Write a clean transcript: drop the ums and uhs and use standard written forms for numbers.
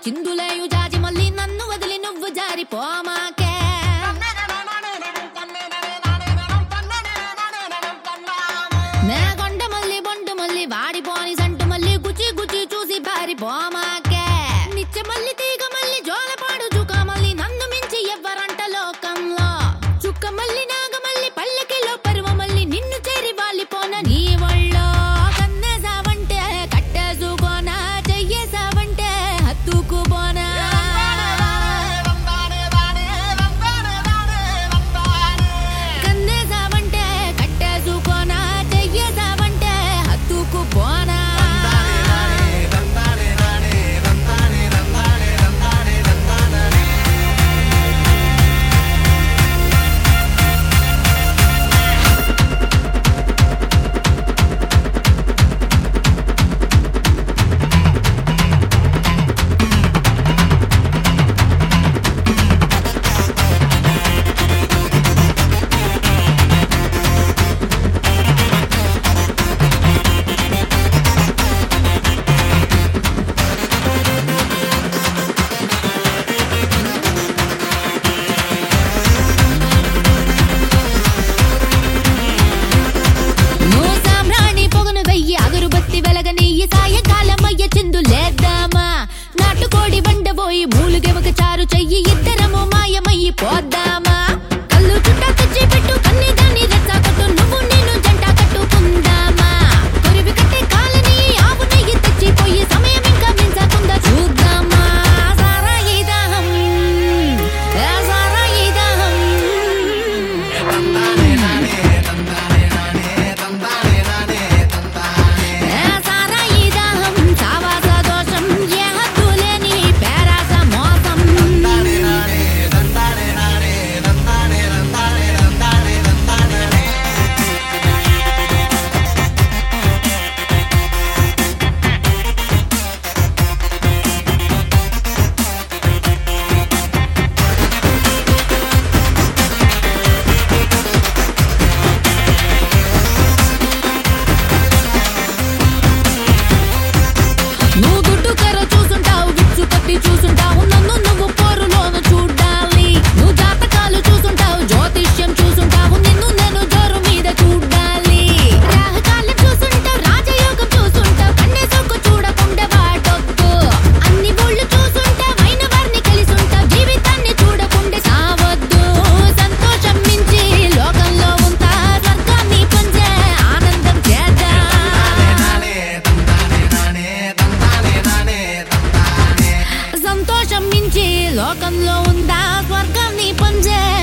చిందులేయు జాజి మళ్ళీ నన్ను వదిలి నువ్వు జారిపోమాకే నే కొండ మళ్ళీ బొండు మళ్ళీ వాడిపోని సంటు మళ్ళీ గుచ్చి గుచ్చి చూసి పారిపోమాకే నిత్య మళ్ళీ తీగ మళ్ళీ జోలపాడు చుక్క మళ్ళీ నన్ను మించి ఎవ్వరంట లోకంలో చుక్క మళ్ళీ నాగ మళ్ళీ పల్లకిలో పరువ మళ్ళీ నిన్ను చేరి వాలిపోన నీ ఒళ్ళో కన్నేసావంటే కట్టేసుకోనా చెయ్యేసావంటే హత్తుకుపోనా కన్నేసావంటే కట్టేసుకోనా చెయ్యేసావంటే హత్తుకుపోనా వెలగనీయి సాయంకాలమయ్య చిందులేద్దామా నాటుకోడి వండబోయి మూలుగెవక చారు చెయ్యి ఇద్దరము మాయమయ్యి పోద్దామా కళ్ళు చుట్టా తెచ్చి పెట్టు కన్ని దాన్ని రెచ్చాకట్టు నువ్వు నేను జంట కట్టుకుందామా కొరివి కట్టే కాలని ఆవు నెయ్యి తెచ్చిపోయి సమయం ఇంకా మించకుండా చూద్దామా సారాయి దాహం సారాయి దాహం నువ్వు దుడ్డు కర్ర చూసుంటావు విచ్చు కత్తి చూసుంటావు నన్ను నువ్వు పోరులోను చూడాలి నువ్వు జాతకాలు చూసుంటావు జ్యోతిష్యం చూసుంటావు నిన్ను నేను జోరు మీద చూడాలి రాహకాలం చూసుంటావు రాజయోగం చూసుంటావు కన్నే సొక్కు చూడకుండా వాటొద్దు అన్ని ఊళ్ళు చూసుంటావు అయిన వారిని కలిసుంటావు జీవితాన్ని చూడకుండా సావద్దు సంతోషం మించి లోకంలో ఉంటా స్వర్గాన్ని పొందే ఆనందం చేద్దాం సంతోషం మించి లోకంలో ఉందా స్వర్గాన్ని పొందే